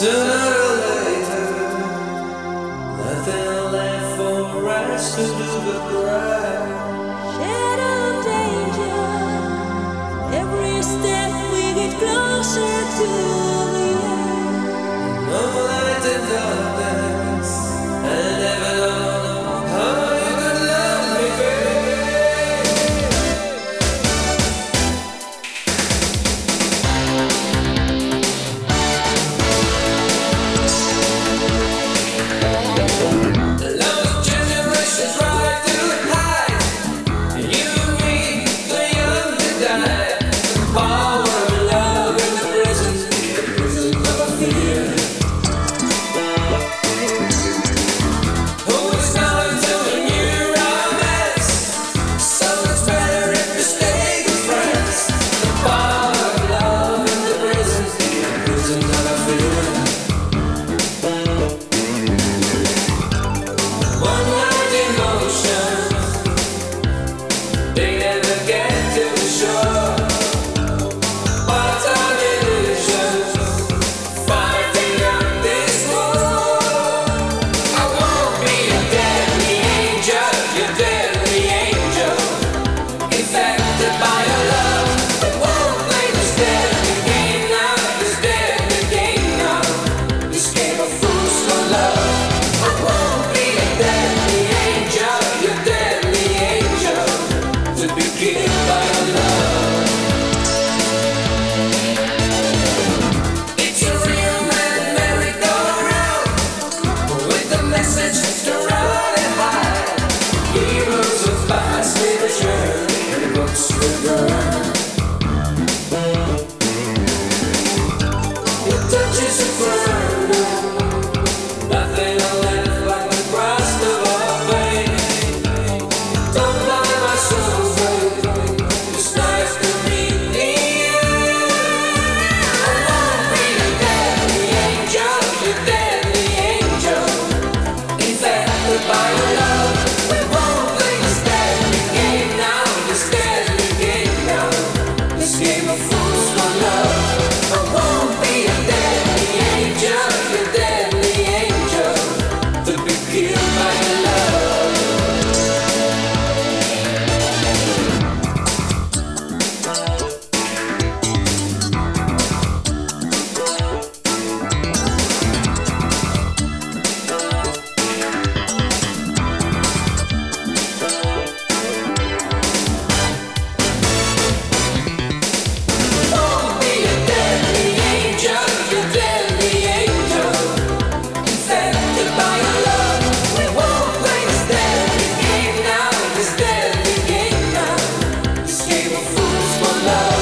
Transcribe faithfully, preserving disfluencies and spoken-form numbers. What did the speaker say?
Sooner or later, nothing left for us to do but cry. Shadow of danger, every step we get closer to the end. No light in darkness, and never know how you could love me, baby. The lost generations try to hide, and you and me, the young to die. The power of love in the prison, the prison of a fear. Who is now until a new romance? So it's better if we stay good friends. The power of love in the prison, the prison of a fear. One-night emotions, they never get to the shore. Part-time illusions, fighting on this war. I won't be a deadly angel, your deadly angel. Infected by your love, but won't play this deadly game now, this deadly game now. This game of fools for love. I won't be a deadly angel, your deadly angel, to be killed by your love. It's a real man merry-go-round with a message to run and hide. Heroes of past literature and books will burn. Your touch is a burn. Nothing left like the crust of our vein. Don't blind my soul, babe. It's nice to meet the end. I won't be a deadly angel, your deadly angel. Infected by your love, we won't play this deadly game now, this deadly game now. This game of fools for love. I won't be a deadly angel, your deadly angel, to be killed by your love. Won't be a deadly angel, your deadly angel, infected by your love. We won't play this deadly game now, this deadly game now. This game of fools for love.